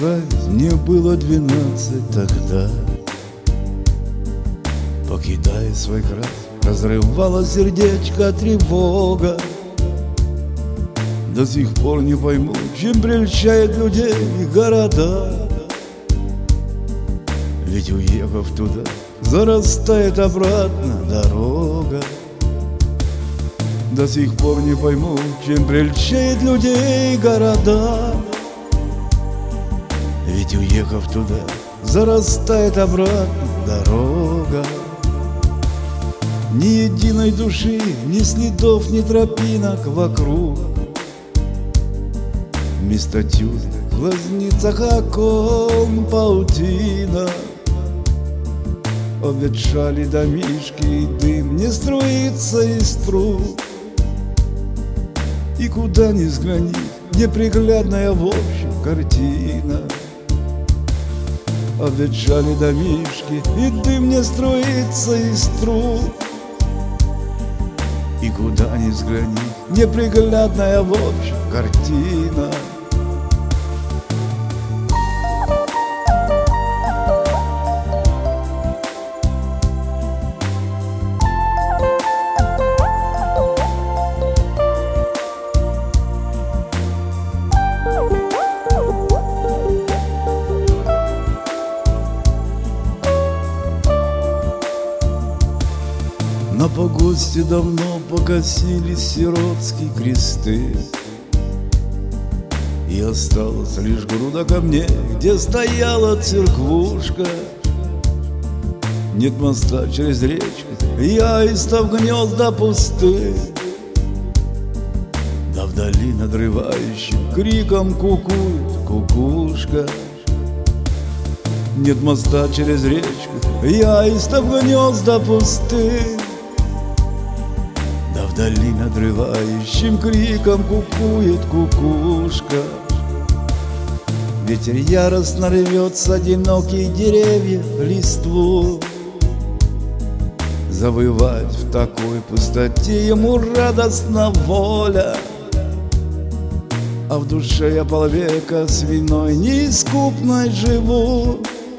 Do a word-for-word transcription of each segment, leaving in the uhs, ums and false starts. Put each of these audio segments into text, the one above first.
край, мне было двенадцать тогда. Покидая свой край, разрывала сердечко тревога. До сих пор не пойму, чем прельщает людей города. Ведь уехав туда, зарастает обратно дорога. До сих пор не пойму, чем прельщает людей города. Ведь уехав туда, зарастает обратно дорога. Ни единой души, ни следов, ни тропинок вокруг. Вместо тюля в глазницах окон паутина. Обветшали домишки, и дым не струится из труб. И куда ни взгляни, неприглядная в общем картина. Обветшали домишки, и дым не струится из труб. И куда ни взгляни, неприглядная в общем картина. На погосте давно погасились сиротские кресты, и осталась лишь груда камней, где стояла церквушка. Нет моста через речку, и аистов гнезда пусты. Да вдали надрывающим криком кукует кукушка. Нет моста через речку, и аистов гнезда пусты. Да вдали надрывающим криком кукует кукушка. Ветер яростно рвет с одиноких деревьев листву. Завывать в такой пустоте ему радостна воля. А в душе я полвека свиной неискупной живу.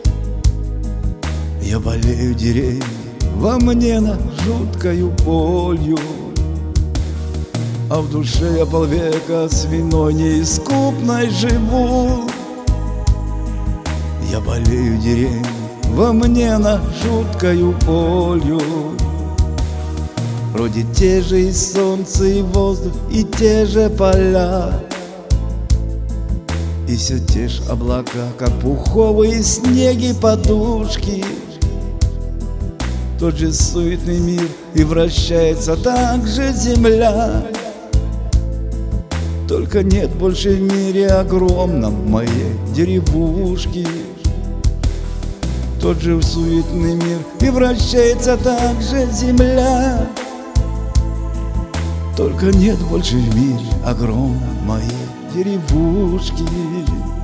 Я болею деревья, во мне на жуткою болью. А в душе я полвека свиной неискупной живу. Я болею деревья, во мне на жуткою болью. Вроде те же и солнце, и воздух, и те же поля, и все те же облака, как пуховые снеги подушки. Тот же суетный мир, и вращается так же земля. Только нет больше в мире огромном моей деревушки. Тот же суетный мир, и вращается так же земля. Только нет больше в мире огромной моей деревушки.